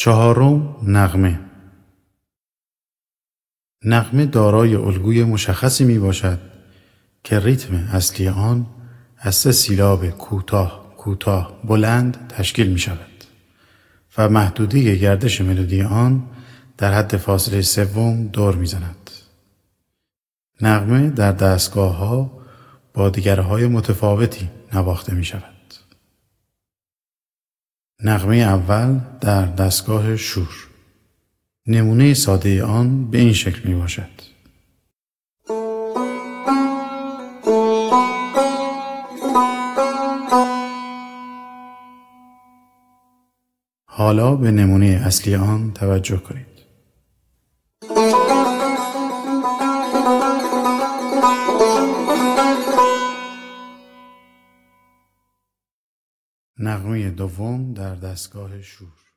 چهارم، نغمه. نغمه دارای الگوی مشخصی می باشد که ریتم اصلی آن از 3 سیلاب کوتاه کوتاه بلند تشکیل می شود و محدوده گردش ملودی آن در حد فاصله 3 دور می زند. نغمه در دستگاه ها با دیگرهای متفاوتی نواخته می شود. نغمه اول در دستگاه شور. نمونه ساده آن به این شکل می باشد. حالا به نمونه اصلی آن توجه کنید. نغمه دوم در دستگاه شور.